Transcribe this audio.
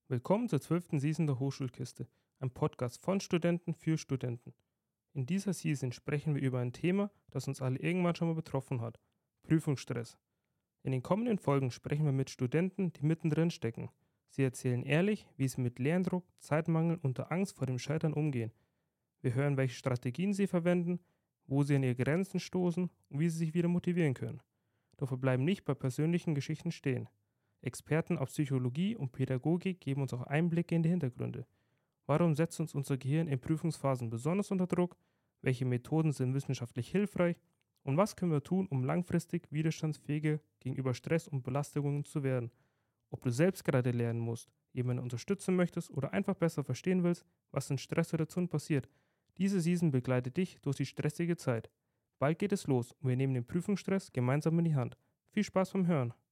Willkommen zur 12. Season der Hochschulkiste, ein Podcast von Studenten für Studenten. In dieser Season sprechen wir über ein Thema, das uns alle irgendwann schon mal betroffen hat: Prüfungsstress. In den kommenden Folgen sprechen wir mit Studenten, die mittendrin stecken. Sie erzählen ehrlich, wie sie mit Lerndruck, Zeitmangel und der Angst vor dem Scheitern umgehen. Wir hören, welche Strategien sie verwenden, wo sie an ihre Grenzen stoßen und wie sie sich wieder motivieren können. Doch wir bleiben nicht bei persönlichen Geschichten stehen. Experten aus Psychologie und Pädagogik geben uns auch Einblicke in die Hintergründe. Warum setzt uns unser Gehirn in Prüfungsphasen besonders unter Druck? Welche Methoden sind wissenschaftlich hilfreich? Und was können wir tun, um langfristig widerstandsfähiger gegenüber Stress und Belastungen zu werden? Ob du selbst gerade lernen musst, jemanden unterstützen möchtest oder einfach besser verstehen willst, was in Stresssituationen passiert, diese Season begleitet dich durch die stressige Zeit. Bald geht es los und wir nehmen den Prüfungsstress gemeinsam in die Hand. Viel Spaß beim Hören!